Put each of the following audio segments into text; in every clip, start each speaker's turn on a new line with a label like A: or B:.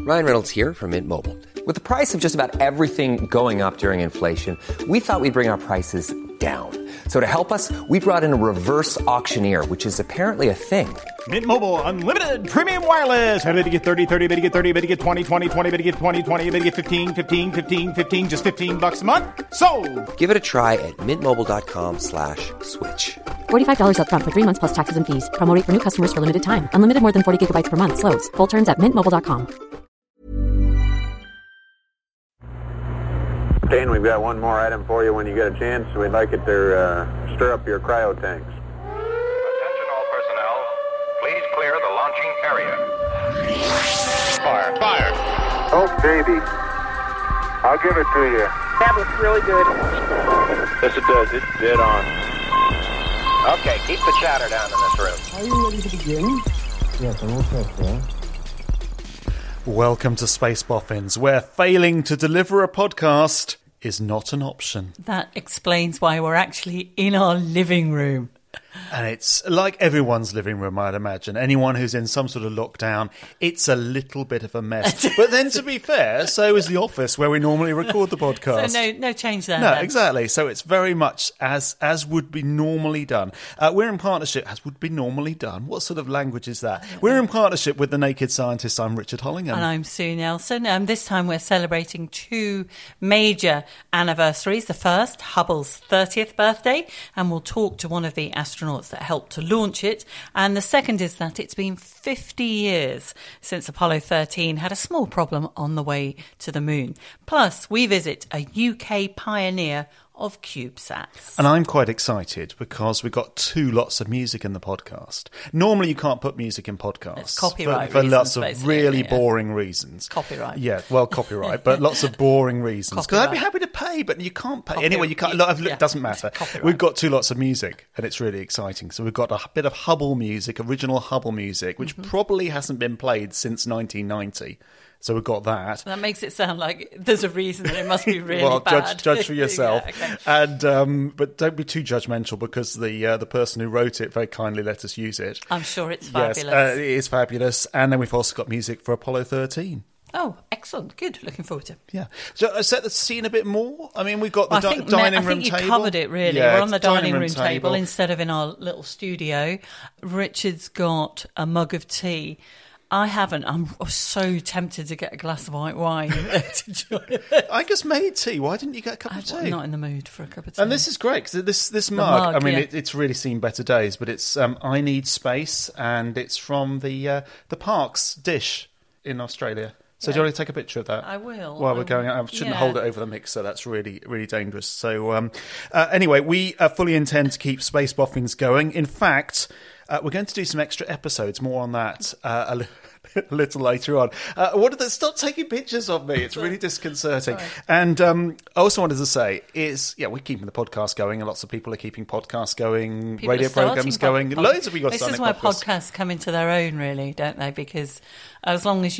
A: Ryan Reynolds here from Mint Mobile. With the price of just about everything going up during inflation, we thought we'd bring our prices down. So to help us, we brought in a reverse auctioneer, which is apparently a thing.
B: Mint Mobile Unlimited Premium Wireless. How to get 30, 30, bit to get 30, bit to get 20, 20, 20, bit to get 20, 20, bit to get 15, 15, 15, 15, just $15 a month? Sold!
A: Give it a try at mintmobile.com/switch.
C: $45 up front for 3 months plus taxes and fees. Promo rate for new customers for limited time. Unlimited more than 40 gigabytes per month. Slows full terms at mintmobile.com.
D: Dane, we've got one more item for you when you get a chance. We'd like it to stir up your cryo tanks.
E: Attention all personnel. Please clear the launching area.
B: Fire, fire!
D: Oh, baby. I'll give it to you.
F: That looks really good.
D: Yes, it does. It's dead on.
E: Okay, keep the chatter down in this room.
G: Are you ready to begin? Yes, I'm all set, sir.
B: Welcome to Space Boffins, where failing to deliver a podcast is not an option.
H: That explains why we're actually in our living room.
B: And it's like everyone's living room, I'd imagine. Anyone who's in some sort of lockdown, it's a little bit of a mess. But then, to be fair, so is the office where we normally record the podcast.
H: So no change there.
B: No,
H: then.
B: exactly. So it's very much as would be normally done. We're in partnership, as would be normally done. What sort of language is that? We're in partnership with The Naked Scientist. I'm Richard Hollingham.
H: And I'm Sue Nelson. This time we're celebrating 2 major anniversaries. The first, Hubble's 30th birthday, and we'll talk to one of the astronauts that helped to launch it. And the second is that it's been 50 years since Apollo 13 had a small problem on the way to the moon. Plus, we visit a UK pioneer of CubeSats.
B: And I'm quite excited because we got 2 lots of music in the podcast. Normally you can't put music in podcasts.
H: It's copyright
B: for lots
H: reasons,
B: of really
H: yeah.
B: boring reasons.
H: Copyright.
B: Yeah, well, copyright, but lots of boring reasons. Because I'd be
H: Copyright.
B: happy to pay, but you can't pay.
H: Copyright.
B: Anyway, you can't.
H: Yeah.
B: It doesn't matter.
H: Copyright.
B: We've got 2 lots of music, and it's really exciting. So we've got a bit of Hubble music, original Hubble music, which probably hasn't been played since 1990. So we've got that.
H: That makes it sound like there's a reason that it must be really
B: well,
H: bad.
B: judge for yourself.
H: Yeah, okay.
B: And but don't be too judgmental because the person who wrote it very kindly let us use it.
H: I'm sure it's fabulous.
B: Yes, it is fabulous. And then we've also got music for Apollo 13.
H: Oh, excellent. Good. Looking forward to.
B: Yeah. So set the scene a bit more. I mean, we've got the dining room table.
H: I think you covered it, really.
B: Yeah,
H: we're on the dining room table instead of in our little studio. Richard's got a mug of tea. I haven't. I'm so tempted to get a glass of white wine to join it.
B: I just made tea. Why didn't you get a cup of tea?
H: I'm not in the mood for a cup of tea.
B: And this is great because this mug, I mean,
H: yeah.
B: it's really seen better days, but it's I Need Space, and it's from the Parks dish in Australia. So do you want to take a picture of that?
H: I will.
B: While we're going out. I shouldn't
H: Yeah.
B: hold it over the mixer. That's really, really dangerous. So anyway, we fully intend to keep Space Boffins going. In fact, we're going to do some extra episodes. More on that a little later on. Stop taking pictures of me. It's really disconcerting. Right. And I also wanted to say we're keeping the podcast going, and lots of people are keeping podcasts going,
H: People
B: radio
H: are starting
B: programs going. Loads of people are
H: This
B: starting
H: is where
B: podcasts.
H: podcasts come into their own, really, don't they? Because as long as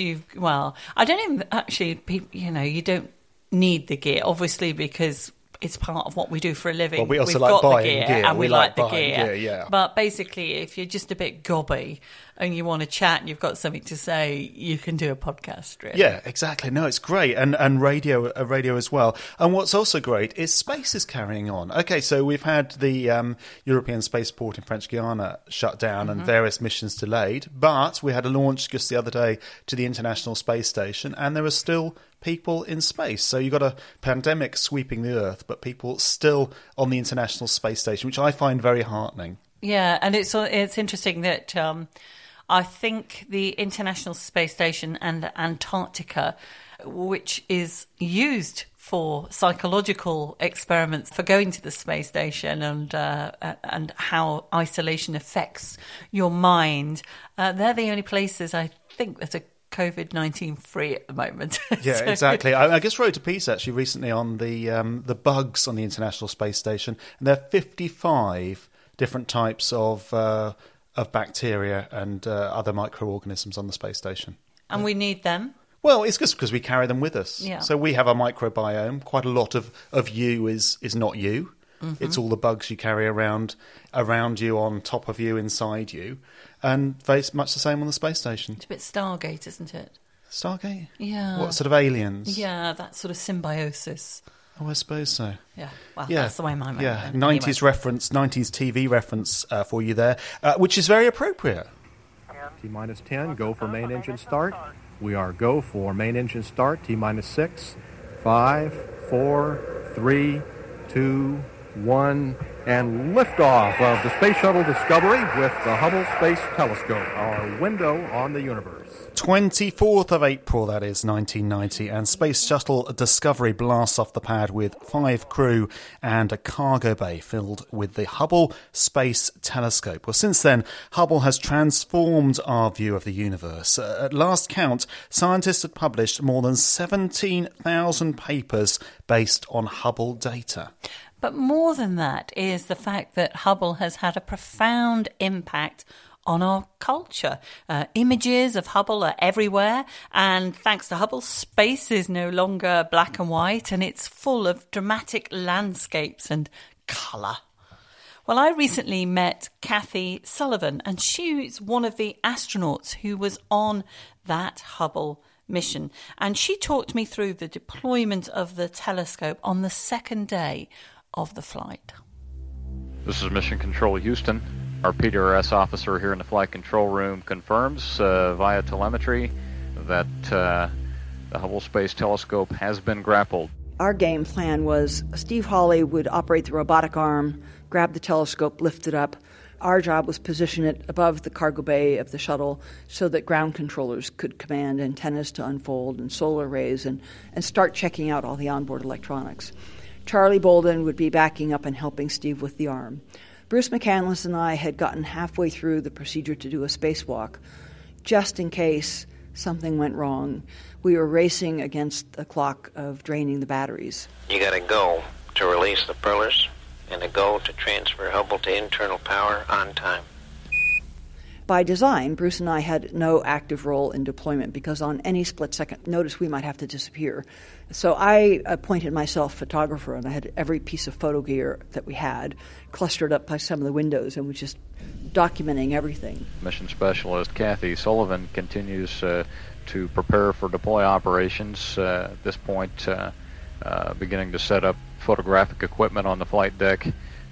H: I don't even actually, you don't need the gear, obviously, because it's part of what we do for a living.
B: Well, we also
H: We've
B: like
H: got
B: buying
H: the
B: gear,
H: and we like the
B: buying
H: gear.
B: yeah.
H: But basically, if you're just a bit gobby and you want to chat and you've got something to say, you can do a podcast, really.
B: Yeah, exactly. No, it's great. And radio as well. And what's also great is space is carrying on. Okay, so we've had the European spaceport in French Guiana shut down and various missions delayed, but we had a launch just the other day to the International Space Station, and there are still people in space. So you've got a pandemic sweeping the Earth, but people still on the International Space Station, which I find very heartening.
H: Yeah, and it's interesting that I think the International Space Station and Antarctica, which is used for psychological experiments for going to the space station and how isolation affects your mind, they're the only places I think that are COVID-19 free at the moment.
B: Yeah, exactly. I just wrote a piece actually recently on the bugs on the International Space Station, and there are 55 different types of bacteria and other microorganisms on the space station.
H: And we need them.
B: Well, it's just because we carry them with us.
H: Yeah.
B: So we have a microbiome. Quite a lot of you is not you. Mm-hmm. It's all the bugs you carry around you, on top of you, inside you. And very much the same on the space station.
H: It's a bit Stargate, isn't it?
B: Stargate?
H: Yeah.
B: What sort of aliens?
H: Yeah, that sort of symbiosis.
B: Oh, I suppose so.
H: Yeah, well, that's the way my mind
B: Yeah,
H: went.
B: 90s reference, 90s TV reference for you there, which is very appropriate.
F: T-minus 10, go for main engine start. We are go for main engine start, T-minus 6, 5, 4, 3, 2, 1, and liftoff of the Space Shuttle Discovery with the Hubble Space Telescope, our window on the universe.
B: 24th of April, that is, 1990, and Space Shuttle Discovery blasts off the pad with 5 crew and a cargo bay filled with the Hubble Space Telescope. Well, since then, Hubble has transformed our view of the universe. At last count, scientists had published more than 17,000 papers based on Hubble data.
H: But more than that is the fact that Hubble has had a profound impact on our culture. Images of Hubble are everywhere, and thanks to Hubble, space is no longer black and white, and it's full of dramatic landscapes and colour. Well, I recently met Kathy Sullivan, and she's one of the astronauts who was on that Hubble mission. And she talked me through the deployment of the telescope on the second day of the flight.
I: This is Mission Control Houston. Our PDRS officer here in the flight control room confirms via telemetry that the Hubble Space Telescope has been grappled.
J: Our game plan was Steve Hawley would operate the robotic arm, grab the telescope, lift it up. Our job was position it above the cargo bay of the shuttle so that ground controllers could command antennas to unfold and solar arrays and start checking out all the onboard electronics. Charlie Bolden would be backing up and helping Steve with the arm. Bruce McCandless and I had gotten halfway through the procedure to do a spacewalk. Just in case something went wrong, we were racing against the clock of draining the batteries.
K: You got to go to release the propellers and a go to transfer Hubble to internal power on time.
J: By design, Bruce and I had no active role in deployment because on any split-second notice we might have to disappear. So I appointed myself photographer, and I had every piece of photo gear that we had clustered up by some of the windows and was just documenting everything.
I: Mission Specialist Kathy Sullivan continues to prepare for deploy operations. At this point, beginning to set up photographic equipment on the flight deck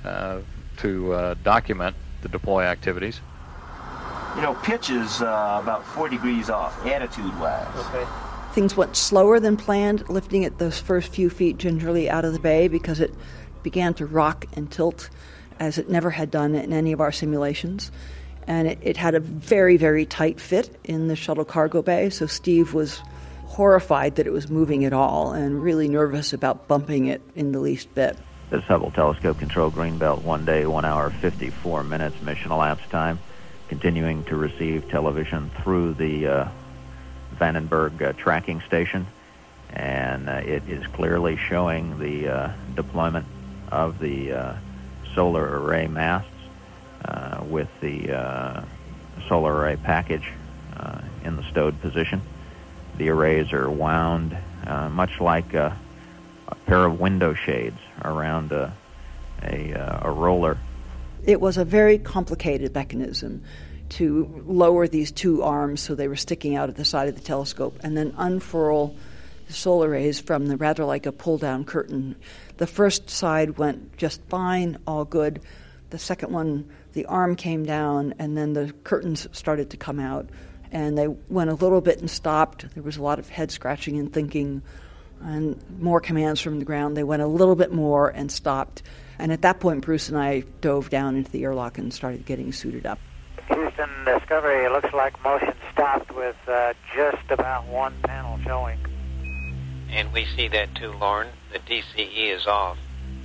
I: to document the deploy activities.
L: You know, pitch is about 4 degrees off, attitude-wise.
J: Okay. Things went slower than planned, lifting it those first few feet gingerly out of the bay because it began to rock and tilt as it never had done in any of our simulations. And it had a very, very tight fit in the shuttle cargo bay, so Steve was horrified that it was moving at all and really nervous about bumping it in the least bit.
M: This Hubble Telescope Control Greenbelt 1 day, 1 hour, 54 minutes mission elapsed time. Continuing to receive television through the Vandenberg tracking station, and it is clearly showing the deployment of the solar array masts with the solar array package in the stowed position. The arrays are wound much like a pair of window shades around a roller.
J: It was a very complicated mechanism to lower these two arms so they were sticking out at the side of the telescope and then unfurl the solar rays from the rather like a pull-down curtain. The first side went just fine, all good. The second one, the arm came down and then the curtains started to come out, and they went a little bit and stopped. There was a lot of head scratching and thinking and more commands from the ground. They went a little bit more and stopped. And at that point, Bruce and I dove down into the airlock and started getting suited up.
N: Houston Discovery, it looks like motion stopped with just about one panel showing.
K: And we see that too, Lauren. The DCE is off.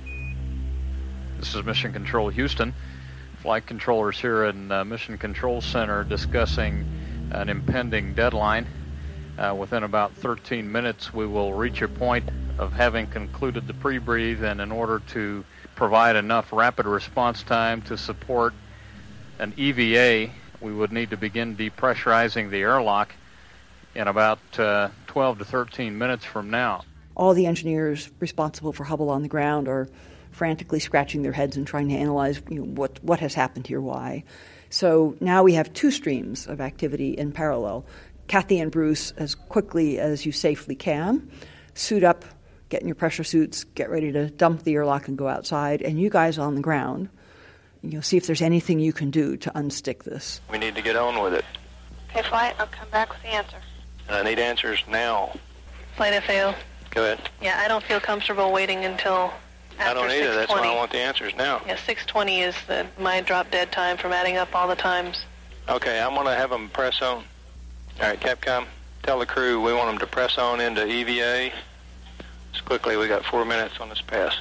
I: This is Mission Control Houston. Flight controllers here in Mission Control Center discussing an impending deadline. Within about 13 minutes, we will reach a point of having concluded the pre-breathe, and in order to provide enough rapid response time to support an EVA, we would need to begin depressurizing the airlock in about 12 to 13 minutes from now.
J: All the engineers responsible for Hubble on the ground are frantically scratching their heads and trying to analyze what has happened here, why. So now we have two streams of activity in parallel. Kathy and Bruce, as quickly as you safely can, suit up, get in your pressure suits, get ready to dump the airlock and go outside, and you guys on the ground, see if there's anything you can do to unstick this.
K: We need to get on with it.
O: Okay, Flight, I'll come back with the answer.
K: I need answers now.
O: Flight FAO.
K: Go ahead.
O: Yeah, I don't feel comfortable waiting until after
K: I don't either.
O: 6:20.
K: That's why I want the answers now.
O: Yeah, 6:20 is my drop-dead time from adding up all the times.
K: Okay, I'm going to have them press on. All right, Capcom, tell the crew we want them to press on into EVA. Just quickly, we got 4 minutes on this pass.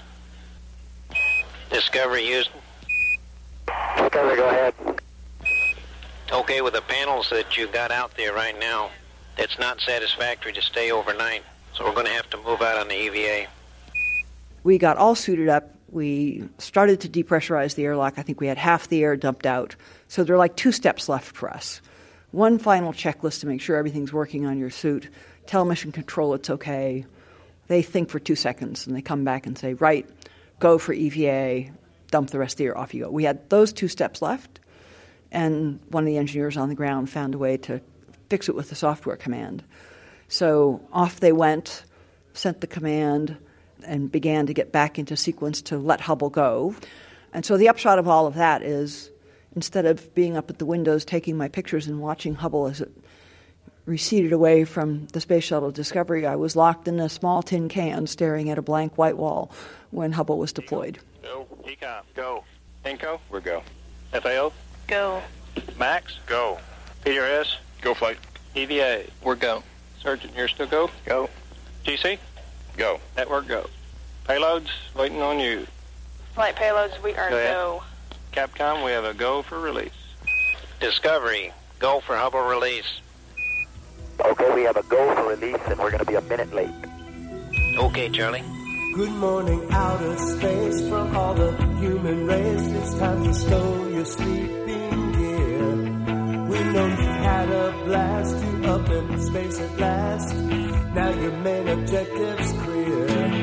N: Discovery, Houston.
K: Discovery, go ahead.
N: Okay, with the panels that you got out there right now, it's not satisfactory to stay overnight, so we're going to have to move out on the EVA.
J: We got all suited up. We started to depressurize the airlock. I think we had half the air dumped out. So there are like 2 steps left for us. One final checklist to make sure everything's working on your suit. Tell mission control it's okay. They think for 2 seconds, and they come back and say, right, go for EVA, dump the rest of the air, off you go. We had those 2 steps left, and one of the engineers on the ground found a way to fix it with the software command. So off they went, sent the command, and began to get back into sequence to let Hubble go. And so the upshot of all of that is, instead of being up at the windows taking my pictures and watching Hubble as it receded away from the Space Shuttle Discovery, I was locked in a small tin can staring at a blank white wall when Hubble was deployed.
K: Go. ECOM, go. Inco, we're go. FAO,
O: go.
K: Max, go. PRS, go flight. EVA, we're go. Sergeant, you're still go? Go. GC, go. Network, go. Payloads, waiting on you.
O: Flight payloads, we are go.
K: Capcom, we have a go for release.
N: Discovery, go for Hubble release.
P: Okay, we have a go for release, and we're going to be a minute late.
N: Okay, Charlie.
Q: Good morning, outer space, from all the human race. It's time to stow your sleeping gear. We know you had a blast, you up in space at last. Now your main objective's clear.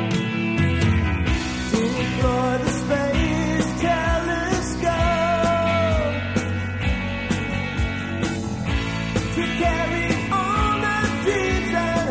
Q: Deploy the space telescope to carry on the dreams at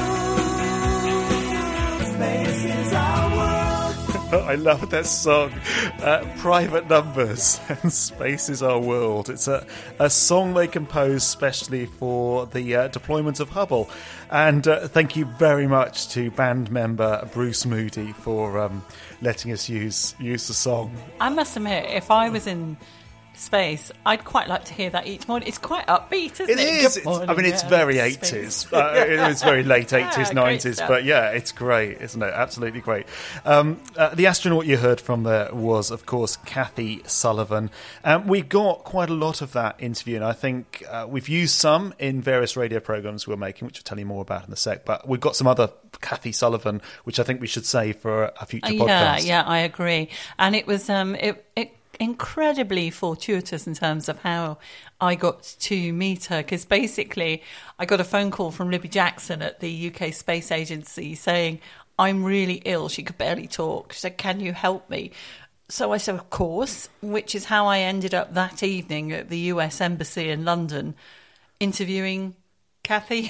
Q: home. Space is our world.
B: I love that song. Private Numbers and Space is Our World. It's a song they composed specially for the deployment of Hubble. And thank you very much to band member Bruce Moody for letting us use the song.
H: I must admit, if I was in space, I'd quite like to hear that each morning. It's quite upbeat, isn't it?
B: It is.
H: Good morning,
B: I mean, it's very 80s. It was very late 80s, 90s. But yeah, it's great, isn't it? Absolutely great. The astronaut you heard from there was, of course, Kathy Sullivan. We got quite a lot of that interview, and I think we've used some in various radio programs we're making, which I'll tell you more about in a sec. But we've got some other Kathy Sullivan, which I think we should save for a future podcast.
H: Yeah, I agree. And it was incredibly fortuitous in terms of how I got to meet her, because basically I got a phone call from Libby Jackson at the UK Space Agency saying, I'm really ill. She could barely talk. She said, can you help me? So I said, of course, which is how I ended up that evening at the US Embassy in London interviewing Kathy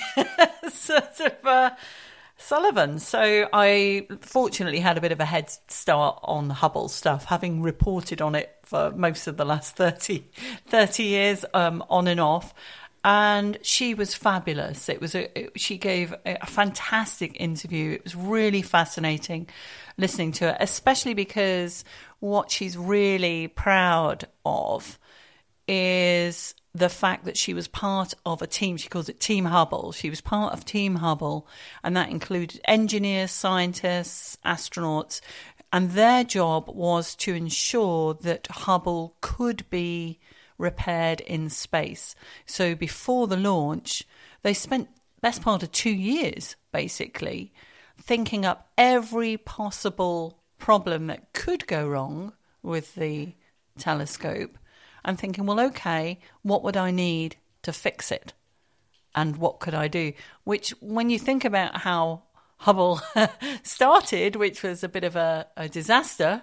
H: Sullivan. So I fortunately had a bit of a head start on Hubble stuff, having reported on it for most of the last 30 years on and off. And she was fabulous. She gave a fantastic interview. It was really fascinating listening to her, especially because what she's really proud of is the fact that she was part of a team. She calls it Team Hubble. She was part of Team Hubble, and that included engineers, scientists, astronauts, and their job was to ensure that Hubble could be repaired in space. So before the launch, they spent best part of 2 years, basically, thinking up every possible problem that could go wrong with the telescope, and thinking, well, okay, what would I need to fix it? And what could I do? Which, when you think about how Hubble started, which was a bit of a disaster,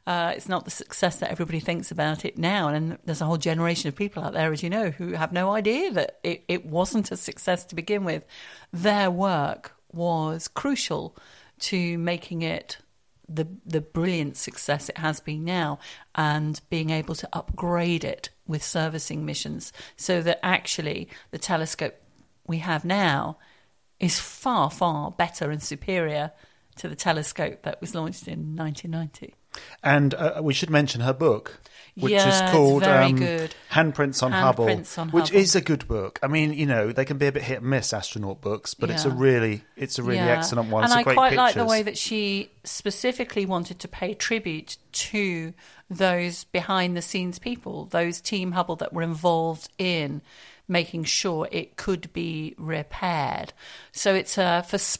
H: It's not the success that everybody thinks about it now. And there's a whole generation of people out there, as you know, who have no idea that it wasn't a success to begin with. Their work was crucial to making it the brilliant success it has been now, and being able to upgrade it with servicing missions so that actually the telescope we have now is far, far better and superior to the telescope that was launched in 1990.
B: And we should mention her book, which is
H: it's
B: called
H: very good.
B: Handprints on Hubble,
H: on
B: which
H: Hubble.
B: is a good book. I mean, they can be a bit hit and miss, astronaut books, but it's a really excellent one.
H: And
B: it's
H: I
B: great
H: quite like
B: pictures.
H: the way that she specifically wanted to pay tribute to those behind-the-scenes people, those Team Hubble that were involved in making sure it could be repaired. So it's for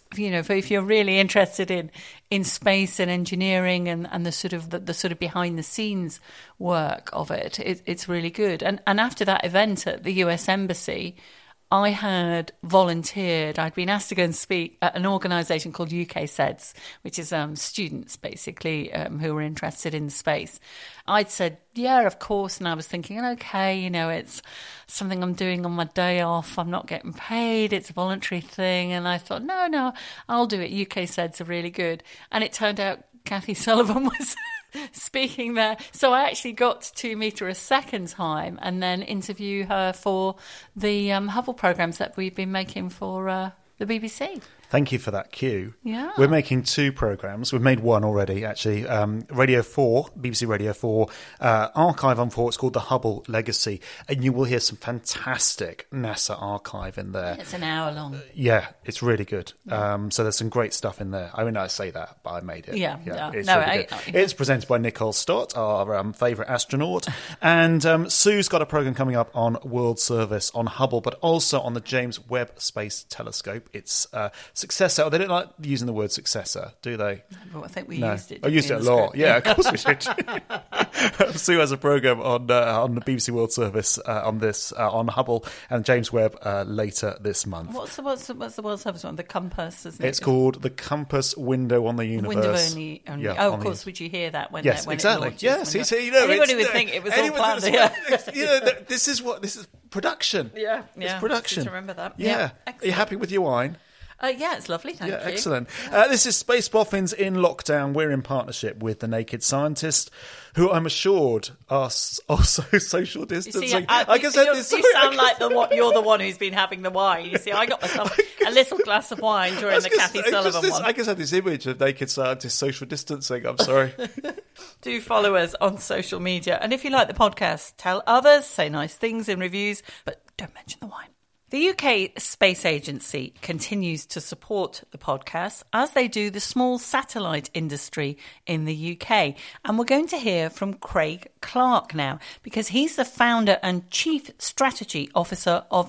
H: if you're really interested in space and engineering and the sort of behind the scenes work of it, it's really good. And after that event at the US Embassy, I had volunteered. I'd been asked to go and speak at an organisation called UK SEDS, which is students basically who were interested in space. I'd said, yeah, of course, and I was thinking, okay, it's something I'm doing on my day off. I'm not getting paid. It's a voluntary thing. And I thought, no, I'll do it. UK SEDS are really good. And it turned out Kathy Sullivan was speaking there. So I actually got to meet her a second time and then interview her for the Hubble programmes that we've been making for the BBC.
B: Thank you for that cue.
H: Yeah.
B: We're making 2 programmes. We've made one already, actually. Radio 4, BBC Radio 4, archive on 4. It's called The Hubble Legacy. And you will hear some fantastic NASA archive in there.
H: It's an hour long.
B: Yeah, it's really good. So there's some great stuff in there. I mean, I say that, but I made it.
H: Yeah.
B: It's really good. It's presented by Nicole Stott, our favourite astronaut. And Sue's got a programme coming up on World Service on Hubble, but also on the James Webb Space Telescope. It's successor. They don't like using the word successor, do they?
H: Well, I think we used it.
B: I used it a lot. Yeah, of course we should. Sue has a programme on the BBC World Service on Hubble and James Webb later this month.
H: What's the World Service one? The Compass, isn't it?
B: It's called the Compass Window on the Universe.
H: Window only.
B: Yeah,
H: of course. Would you hear that when?
B: Yes,
H: when
B: exactly.
H: It
B: yes,
H: anybody would think it was all planned.
B: This is production.
H: Yeah,
B: it's production.
H: Just remember that.
B: Yeah. Are you happy with your wine?
H: Yeah, it's lovely, thank you.
B: Excellent. This is Space Boffins in Lockdown. We're in partnership with The Naked Scientist, who I'm assured are also social distancing.
H: You sound like you're the one who's been having the wine. You see, I got myself a little glass of wine during the Kathy Sullivan one.
B: I just had this image of Naked Scientist social distancing. I'm sorry.
H: Do follow us on social media. And if you like the podcast, tell others, say nice things in reviews, but don't mention the wine. The UK Space Agency continues to support the podcast, as they do the small satellite industry in the UK. And we're going to hear from Craig Clark now, because he's the founder and chief strategy officer of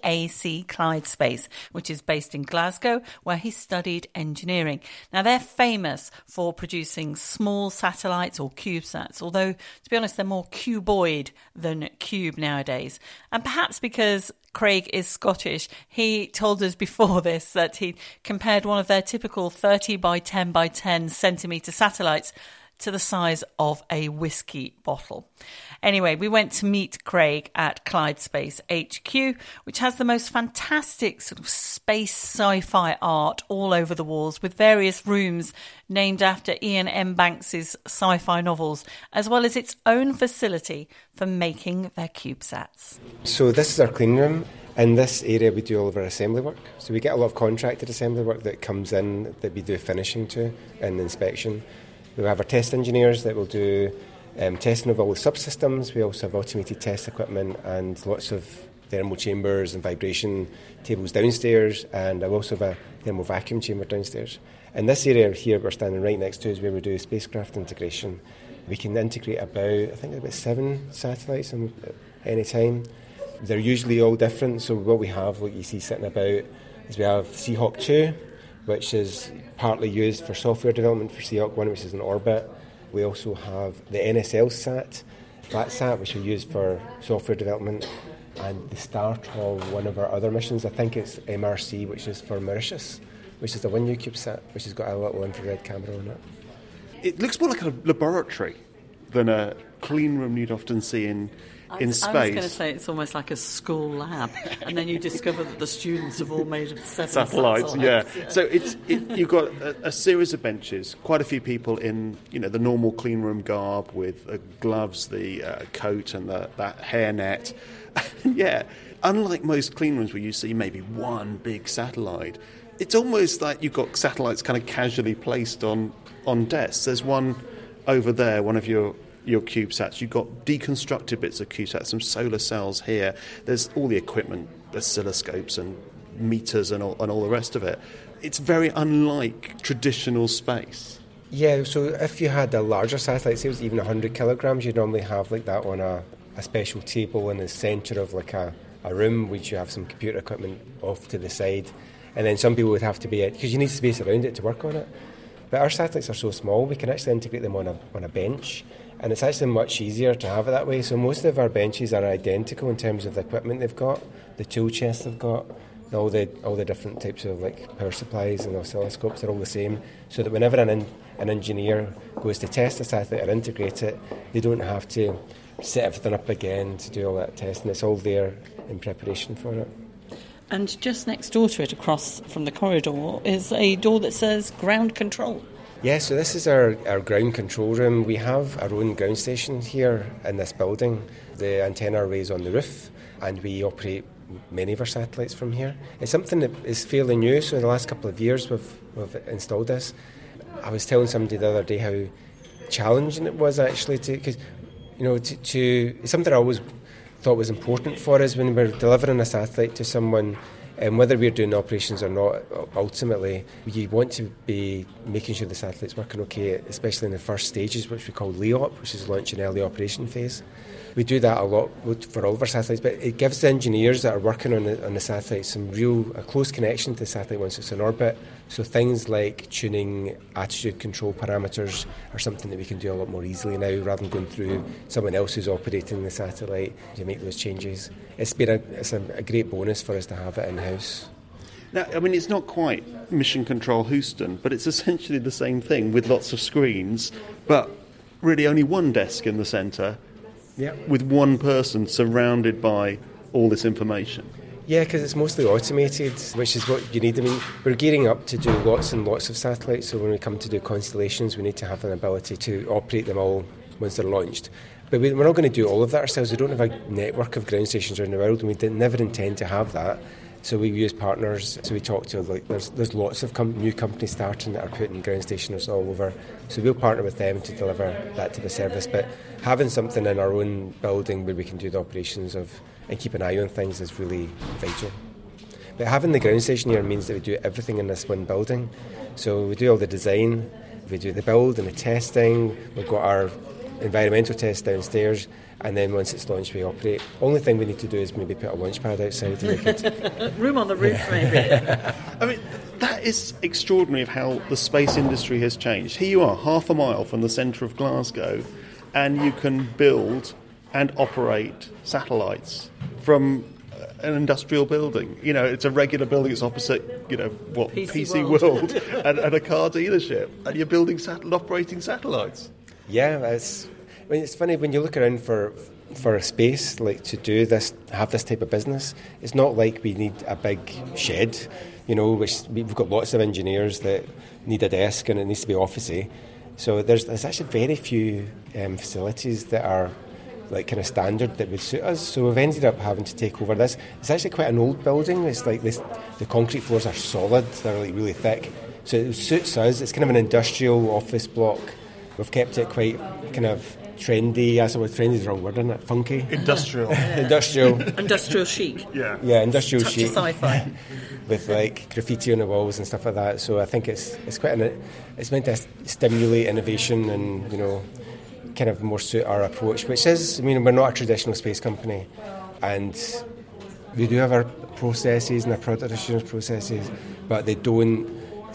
H: AAC Clyde Space, which is based in Glasgow, where he studied engineering. Now, they're famous for producing small satellites or CubeSats, although, to be honest, they're more cuboid than cube nowadays. And perhaps because Craig is Scottish, he told us before this that he compared one of their typical 30 by 10 by 10 centimetre satellites to the size of a whiskey bottle. Anyway, we went to meet Craig at Clyde Space HQ, which has the most fantastic sort of space sci-fi art all over the walls, with various rooms named after Ian M. Banks's sci-fi novels, as well as its own facility for making their CubeSats.
R: So this is our clean room. In this area we do all of our assembly work. So we get a lot of contracted assembly work that comes in that we do finishing to and inspection. We have our test engineers that will do testing of all the subsystems. We also have automated test equipment and lots of thermal chambers and vibration tables downstairs, and I also have a thermal vacuum chamber downstairs. And this area here we're standing right next to is where we do spacecraft integration. We can integrate about 7 satellites at any time. They're usually all different, so what we have, what you see sitting about, is we have Seahawk 2, which is partly used for software development for Seahawk 1, which is in orbit. We also have the NSL SAT, FlatSat, which we use for software development, and the start of one of our other missions, I think it's MRC, which is for Mauritius, which is the 1U CubeSat, which has got a little infrared camera on it.
B: it looks more like a laboratory than a clean room you'd often see in space.
H: I was going to say it's almost like a school lab, and then you discover that the students have all made 7 satellites.
B: Yeah. So you've got a series of benches, quite a few people in the normal clean room garb with gloves, the coat, and that hairnet. Yeah, unlike most clean rooms where you see maybe one big satellite, it's almost like you've got satellites kind of casually placed on desks. There's one over there, one of your CubeSats. You've got deconstructed bits of CubeSats, some solar cells here. There's all the equipment, oscilloscopes and meters and all the rest of it. It's very unlike traditional space.
R: Yeah, so if you had a larger satellite, say it was even 100 kilograms, you'd normally have like that on a special table in the centre of like a room, which you have some computer equipment off to the side. And then some people would have to be, because you need space around it to work on it. But our satellites are so small, we can actually integrate them on a bench. And it's actually much easier to have it that way. So most of our benches are identical in terms of the equipment they've got, the tool chests they've got, and all the different types of like power supplies and oscilloscopes are all the same. So that whenever an engineer goes to test a satellite or integrate it, they don't have to set everything up again to do all that testing. It's all there in preparation for it.
H: And just next door to it, across from the corridor, is a door that says ground control.
R: Yeah, so this is our ground control room. We have our own ground station here in this building. The antenna array's on the roof, and we operate many of our satellites from here. It's something that is fairly new, so in the last couple of years we've installed this. I was telling somebody the other day how challenging it was actually to it's something I always thought was important for us when we're delivering a satellite to someone. And whether we're doing operations or not, ultimately, you want to be making sure the satellite's working okay, especially in the first stages, which we call LEOP, which is launch and early operation phase. We do that a lot for all of our satellites, but it gives the engineers that are working on the satellite a close connection to the satellite once it's in orbit. So things like tuning attitude control parameters are something that we can do a lot more easily now, rather than going through someone else who's operating the satellite to make those changes. It's been a great bonus for us to have it in-house.
B: Now, I mean, it's not quite Mission Control Houston, but it's essentially the same thing with lots of screens, but really only one desk in the centre, with one person surrounded by all this information.
R: Yeah, because it's mostly automated, which is what you need. I mean, we're gearing up to do lots and lots of satellites, so when we come to do constellations, we need to have an ability to operate them all once they're launched. But we're not going to do all of that ourselves. We don't have a network of ground stations around the world, and we never intend to have that. So we use partners. So we talk to, there's lots of new companies starting that are putting ground stations all over. So we'll partner with them to deliver that to the service. But having something in our own building where we can do the operations and keep an eye on things is really vital. But having the ground station here means that we do everything in this one building. So we do all the design, we do the build and the testing, we've got our environmental tests downstairs, and then once it's launched we operate. Only thing we need to do is maybe put a launch pad outside to make it...
H: Room on the roof, maybe.
B: I mean, that is extraordinary of how the space industry has changed. Here you are, half a mile from the centre of Glasgow, and you can build and operate satellites from an industrial building. You know, it's a regular building. It's opposite, PC World and a car dealership, and you're building operating satellites.
R: Yeah, it's funny when you look around for a space like to do this, have this type of business. It's not like we need a big shed, which we've got lots of engineers that need a desk and it needs to be officey. So there's actually very few facilities that are like kind of standard that would suit us. So we've ended up having to take over this. It's actually quite an old building. It's like this, the concrete floors are solid. They're like really thick. So it suits us. It's kind of an industrial office block. We've kept it quite kind of trendy. I suppose trendy is the wrong word, isn't it? Funky.
B: Industrial.
H: Industrial chic.
R: Yeah, industrial
H: Touch
R: chic.
H: of sci-fi.
R: With like graffiti on the walls and stuff like that. So I think it's quite it's meant to stimulate innovation and kind of more suit our approach, which is, we're not a traditional space company, and we do have our processes and our product assurance processes, but they don't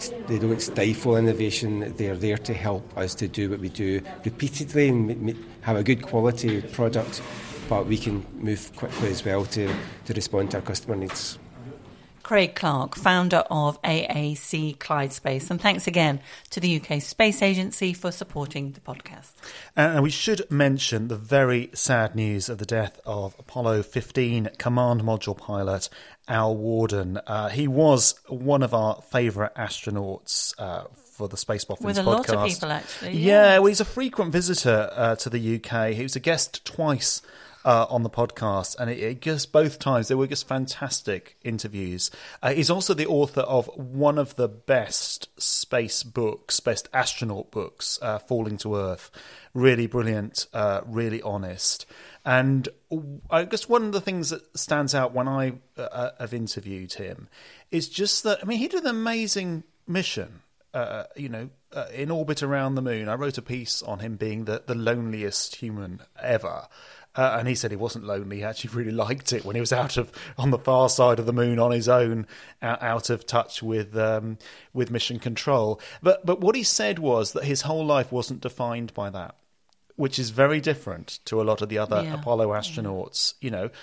R: stifle innovation. They're there to help us to do what we do repeatedly and have a good quality product, but we can move quickly as well to respond to our customer needs.
H: Craig Clark, founder of AAC Clyde Space. And thanks again to the UK Space Agency for supporting the podcast.
B: And we should mention the very sad news of the death of Apollo 15 command module pilot Al Worden. He was one of our favourite astronauts for the Space Boffins podcast.
H: With a lot of people, actually.
B: Yeah, well, he's a frequent visitor to the UK. He was a guest twice on the podcast, and it just both times they were just fantastic interviews. He's also the author of one of the best space books, best astronaut books, Falling to Earth. Really brilliant, really honest. And I guess one of the things that stands out when I have interviewed him is just that, I mean, he did an amazing mission, in orbit around the moon. I wrote a piece on him being the loneliest human ever. And he said he wasn't lonely. He actually really liked it when he was on the far side of the moon on his own, out of touch with mission control. But what he said was that his whole life wasn't defined by that, which is very different to a lot of the other Apollo astronauts.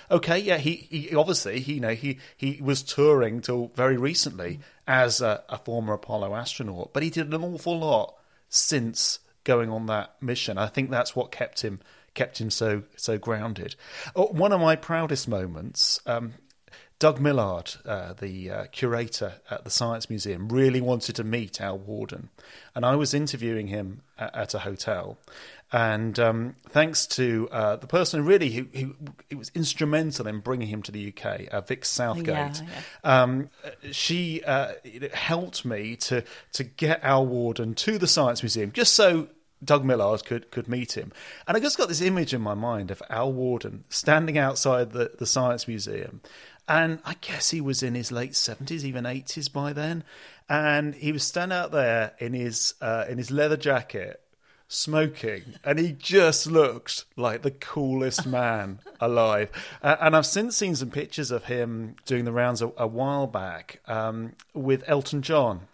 B: He obviously he was touring till very recently as a former Apollo astronaut, but he did an awful lot since going on that mission. I think that's what kept him so grounded. One of my proudest moments, Doug Millard, the curator at the Science Museum, really wanted to meet Al Worden, and I was interviewing him at a hotel. And thanks to the person who was instrumental in bringing him to the UK, Vic Southgate, she helped me to get Al Worden to the Science Museum, just so Doug Millard could meet him. And I just got this image in my mind of Al Worden standing outside the Science Museum. And I guess he was in his late 70s, even 80s by then. And he was standing out there in his leather jacket, smoking, and he just looked like the coolest man alive. And I've since seen some pictures of him doing the rounds a while back with Elton John.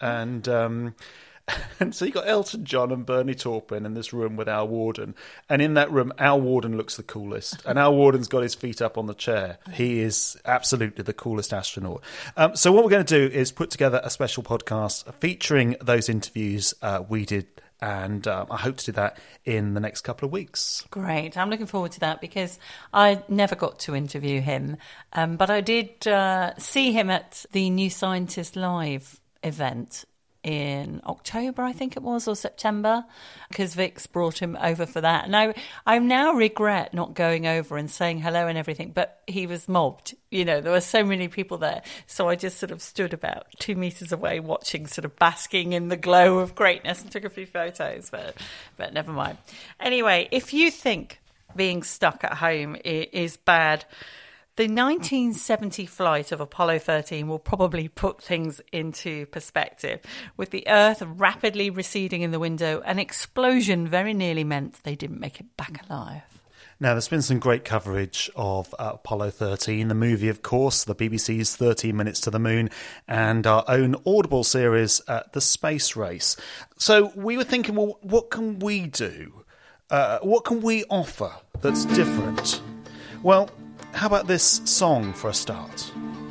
B: And so you got Elton John and Bernie Taupin in this room with Al Worden. And in that room, Al Worden looks the coolest. And Al Worden's got his feet up on the chair. He is absolutely the coolest astronaut. So what we're going to do is put together a special podcast featuring those interviews we did. And I hope to do that in the next couple of weeks.
H: Great. I'm looking forward to that because I never got to interview him. But I did see him at the New Scientist Live event in October, I think it was, or September, because Vic's brought him over for that. And I now regret not going over and saying hello and everything, but he was mobbed. There were so many people there. So I just sort of stood about 2 meters away watching, sort of basking in the glow of greatness, and took a few photos, but never mind. Anyway, if you think being stuck at home is bad, the 1970 flight of Apollo 13 will probably put things into perspective. With the Earth rapidly receding in the window, an explosion very nearly meant they didn't make it back alive.
B: Now, there's been some great coverage of Apollo 13, the movie, of course, the BBC's 13 Minutes to the Moon, and our own Audible series, The Space Race. So we were thinking, well, what can we do? What can we offer that's different? Well, how about this song for a start?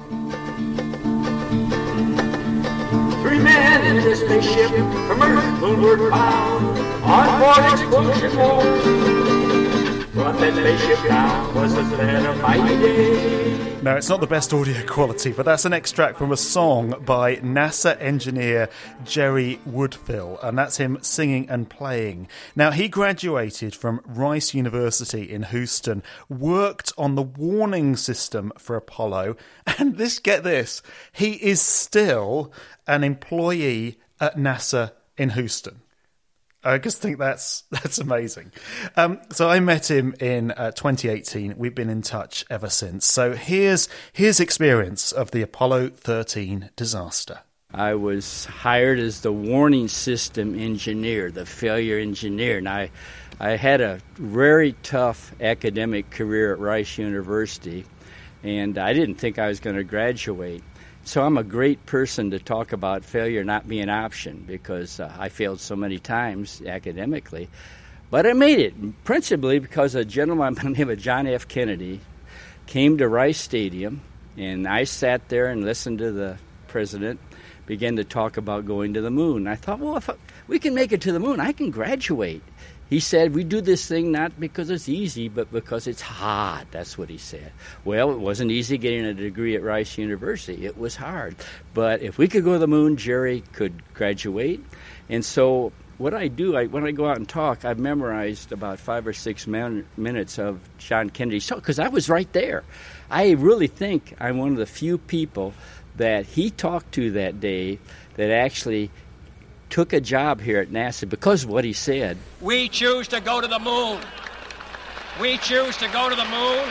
Q: 3 men in a spaceship from Earth moonward bound on board explosion wars. Brought that spaceship down, wasn't that a mighty day?
B: No, it's not the best audio quality, but that's an extract from a song by NASA engineer Jerry Woodfill, and that's him singing and playing. Now, he graduated from Rice University in Houston, worked on the warning system for Apollo, and get this, he is still an employee at NASA in Houston. I just think that's amazing. So I met him in 2018. We've been in touch ever since. So here's his experience of the Apollo 13 disaster.
S: I was hired as the warning system engineer, the failure engineer. And I had a very tough academic career at Rice University, and I didn't think I was going to graduate. So I'm a great person to talk about failure not being an option because I failed so many times academically. But I made it, principally because a gentleman by the name of John F. Kennedy came to Rice Stadium And I sat there and listened to the president begin to talk about going to the moon. I thought, well, if we can make it to the moon, I can graduate. He said, we do this thing not because it's easy, but because it's hard. That's what he said. Well, it wasn't easy getting a degree at Rice University. It was hard. But if we could go to the moon, Jerry could graduate. And so what I do, when I go out and talk, I've memorized about 5 or 6 minutes of John Kennedy's talk, because I was right there. I really think I'm one of the few people that he talked to that day that actually took a job here at NASA because of what he said.
T: We choose to go to the moon. We choose to go to the moon.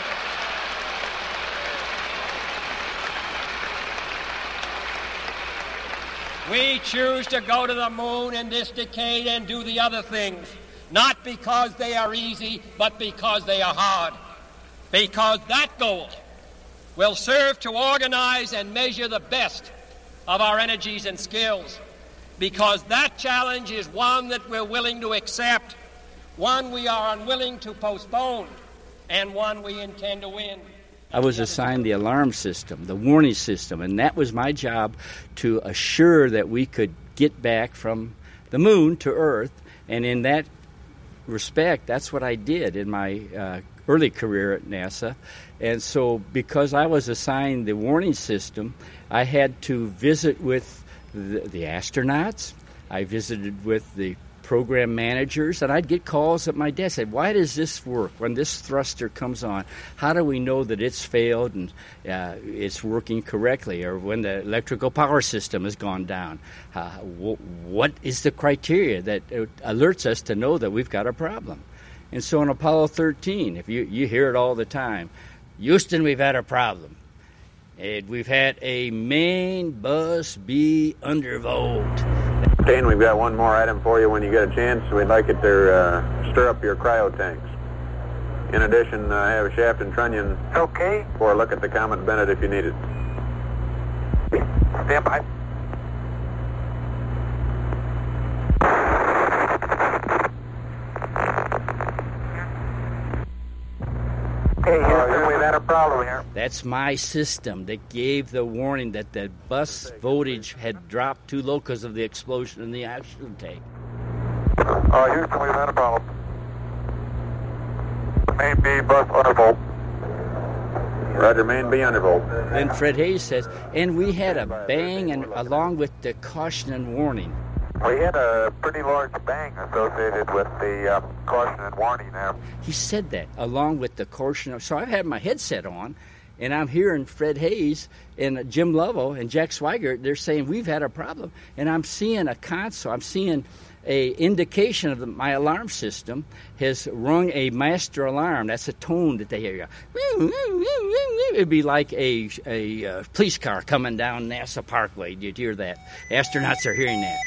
T: We choose to go to the moon in this decade and do the other things, not because they are easy, but because they are hard. Because that goal will serve to organize and measure the best of our energies and skills. Because that challenge is one that we're willing to accept, one we are unwilling to postpone, and one we intend to win.
S: I was assigned the alarm system, the warning system, and that was my job to assure that we could get back from the moon to Earth. And in that respect, that's what I did in my early career at NASA. And so because I was assigned the warning system, I had to visit with the astronauts. I visited with the program managers, and I'd get calls at my desk. Said, why does this work? When this thruster comes on, how do we know that it's failed and it's working correctly? Or when the electrical power system has gone down, what is the criteria that alerts us to know that we've got a problem? And so on Apollo 13, if you hear it all the time, Houston, we've had a problem. We've had a main bus be undervolt.
D: Kane, we've got one more item for you when you get a chance. We'd like it to stir up your cryo tanks. In addition, I have a shaft and trunnion for a look at the Comet Bennett if you need it.
P: Stand by. Hey, Houston, we've had a problem here.
S: That's my system that gave the warning that the bus voltage had dropped too low because of the explosion in the oxygen tank.
P: Houston, we've had a problem. Main B bus undervolt.
D: Roger, main B undervolt.
S: Then Fred Hayes says, and we had a bang and along with the caution and warning.
P: We had a pretty large bang associated with the caution and warning there.
S: He said that, along with the caution. So I had my headset on, and I'm hearing Fred Hayes and Jim Lovell and Jack Swigert. They're saying, we've had a problem. And I'm seeing a console. I'm seeing a indication of my alarm system has rung a master alarm. That's a tone that they hear. It'd be like a police car coming down NASA Parkway. You'd hear that. Astronauts are hearing that.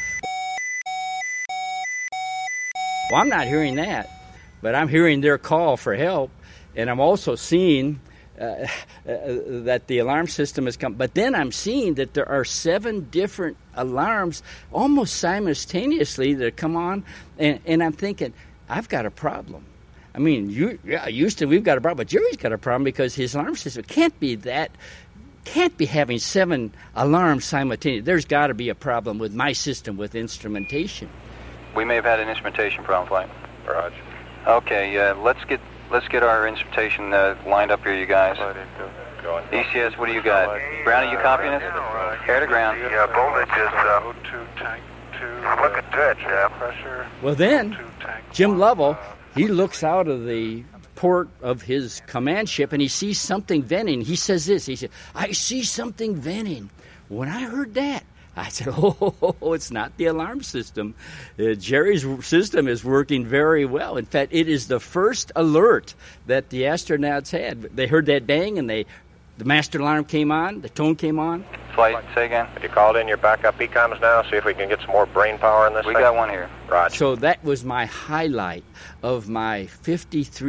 S: Well, I'm not hearing that, but I'm hearing their call for help, and I'm also seeing that the alarm system has come. But then I'm seeing that there are 7 different alarms almost simultaneously that come on, and I'm thinking, I've got a problem. I mean, Houston, we've got a problem, but Jerry's got a problem because his alarm system can't be having 7 alarms simultaneously. There's got to be a problem with my system with instrumentation.
K: We may have had an instrumentation problem, Flight.
D: Roger.
K: Okay, let's get our instrumentation lined up here, you guys. ECS, what do you got? Brownie, you copying us? Air to ground.
P: Yeah, voltage is looking good, Jeff.
K: Pressure.
S: Well, then, Jim Lovell, he looks out of the port of his command ship and he sees something venting. He says this. He said, I see something venting. When I heard that, I said, oh, it's not the alarm system. Jerry's system is working very well. In fact, it is the first alert that the astronauts had. They heard that bang, and the master alarm came on, the tone came on.
K: Flight, say again.
D: Have you called in your backup ECOMs now? See if we can get some more brain power in this
K: We
D: thing?
K: got one here.
D: Roger.
S: So that was my highlight of my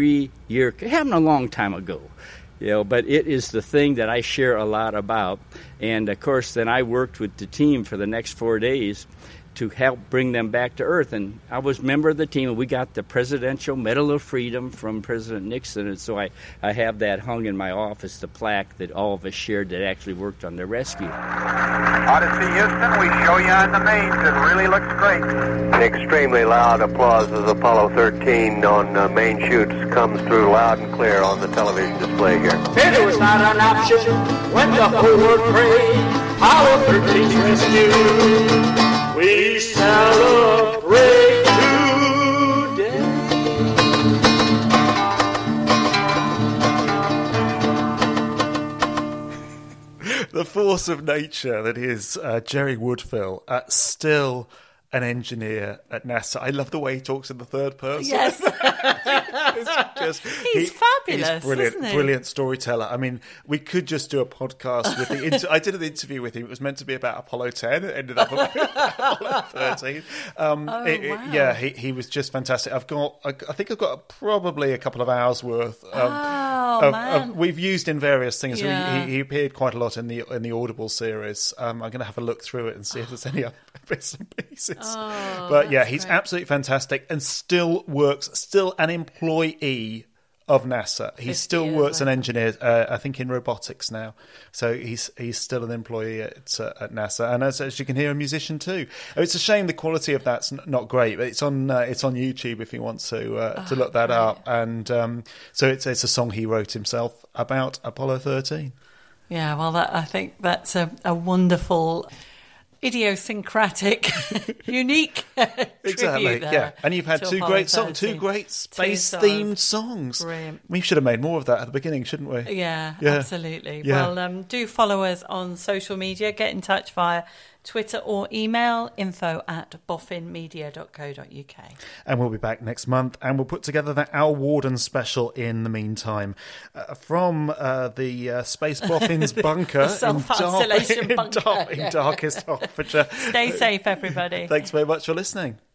S: 53-year, it happened a long time ago. But it is the thing that I share a lot about. And, of course, then I worked with the team for the next 4 days to help bring them back to Earth. And I was a member of the team, and we got the Presidential Medal of Freedom from President Nixon. And so I have that hung in my office, the plaque that all of us shared that actually worked on the rescue.
P: Odyssey Houston, we show you on the mains. It really looks great.
D: Extremely loud applause as Apollo 13 on main chutes comes through loud and clear on the television display here.
Q: Failure was not an option when the whole world prayed. Apollo 13's rescue. We celebrate today.
B: The force of nature that is Jerry Woodfill, still an engineer at NASA. I love the way he talks in the third person.
H: Yes. He's fabulous,
B: he's brilliant,
H: isn't he?
B: brilliant storyteller. I mean, we could just do a podcast with the... I did an interview with him. It was meant to be about Apollo 10. It ended up about Apollo 13.
H: Wow.
B: Yeah, he was just fantastic. I think I've got probably a couple of hours worth of we've used in various things.
H: Yeah.
B: He appeared quite a lot in the Audible series. I'm going to have a look through it and see if there's any other bits and pieces. But yeah, he's absolutely fantastic and still works, still an employee of NASA. He still works an engineer, I think, in robotics now. So he's still an employee at NASA, and as you can hear, a musician too. It's a shame the quality of that's not great, but it's on YouTube if you want to look that up. And so it's a song he wrote himself about Apollo 13.
H: Yeah, well, I think that's a wonderful, idiosyncratic, unique
B: Exactly,
H: tribute there.
B: yeah. And you've had two great space-themed songs.
H: Brilliant.
B: We should have made more of that at the beginning, shouldn't we?
H: Yeah, absolutely.
B: Yeah.
H: Well, do follow us on social media. Get in touch via Twitter or email, info@boffinmedia.co.uk.
B: And we'll be back next month, and we'll put together that Al Warden special in the meantime. From the Space Boffin's bunker
H: self-isolation bunker
B: in darkest Hertfordshire.
H: Stay safe, everybody.
B: Thanks very much for listening.